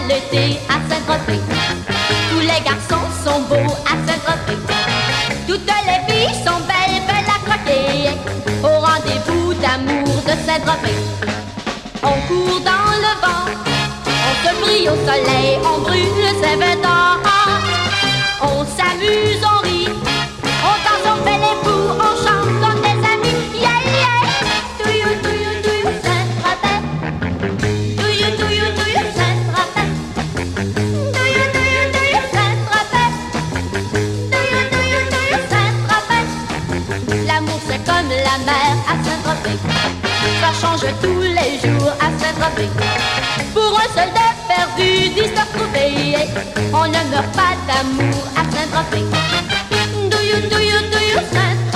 l'été à Saint-Tropez. Tous les garçons sont beaux à Saint-Tropez. Toutes les filles sont belles, belles à croquer. Au rendez-vous d'amour de Saint-Tropez. On court dans le vent, on se brille au soleil, on brûle ses vêtements. On s'amuse, on rit, on danse, on fait les fous, on chante comme des amis. Yeah, yeah. Do you, Saint-Tropez? Do you, Saint-Tropez? Do you, Saint-Tropez? Do you, Saint-Tropez? L'amour c'est comme la mer à Saint-Tropez. Ça change tous les jours à Saint-Tropez. Pour un seul de perdu, 10 de retrouvé. On ne meurt pas d'amour à Saint-Tropez. Do you, Saint-Tropez?